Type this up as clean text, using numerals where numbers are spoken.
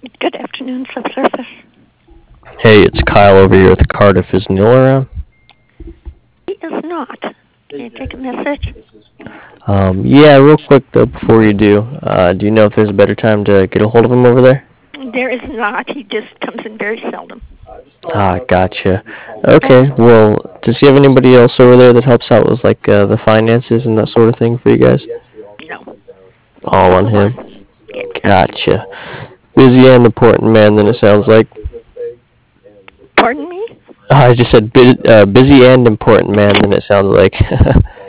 Good afternoon, subsurface. Hey, it's Kyle over here with Cardiff. Is Neil around? He is not. Can you take a message? Yeah, real quick though, before you do you know if there's a better time to get a hold of him over there? There is not. He just comes in very seldom. Ah, gotcha. Okay, well, does he have anybody else over there that helps out with like the finances and that sort of thing for you guys? No. All He's on the him. one. Yeah. Gotcha. Busy and important man, then it sounds like. Pardon me? I just said busy and important man, then it sounds like.